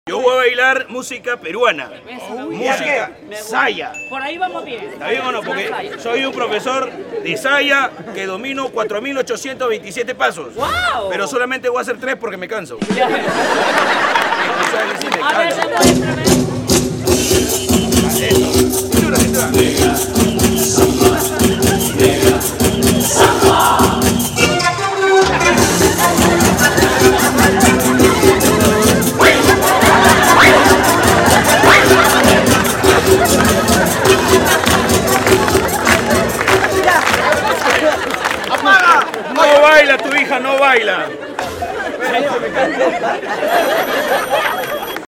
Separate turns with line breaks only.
Yo voy a bailar música peruana, música saya.
Por ahí vamos bien.
¿Está bien o no? Porque soy un profesor de saya que domino 4.827 pasos.
¡Wow!
Pero solamente voy a hacer 3 porque me canso.
A ver, se muéstrame.
No baila, tu hija no baila.